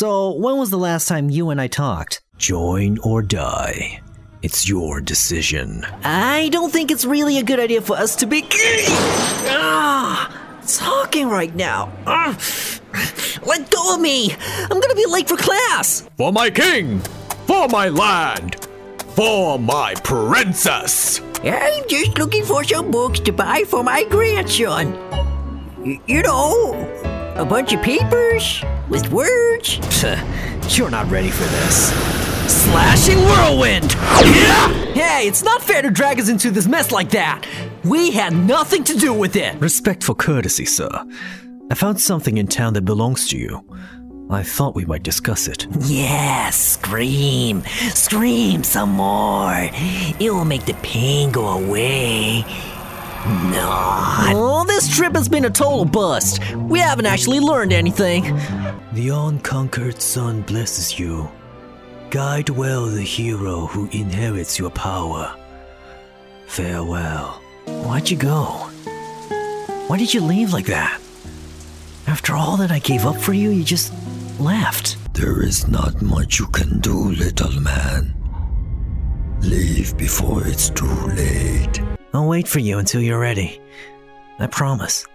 So, when was the last time you and I talked? Join or die. It's your decision. I don't think it's really a good idea for us to be talking right now. Let go of me! I'm gonna be late for class! For my king! For my land! For my princess! I'm just looking for some books to buy for my grandson. You know, a bunch of papers with words. You're not ready for this. Slashing whirlwind! Hey, it's not fair to drag us into this mess like that! We had nothing to do with it! Respect for courtesy, sir. I found something in town that belongs to you. I thought we might discuss it. Yes, scream. Scream some more. It will make the pain go away. No. Oh, this trip has been a total bust. We haven't actually learned anything. The unconquered sun blesses you. Guide well the hero who inherits your power. Farewell. Why'd you go? Why did you leave like that? After all that I gave up for you, you just left. There is not much you can do, little man. Leave before it's too late. I'll wait for you until you're ready. I promise.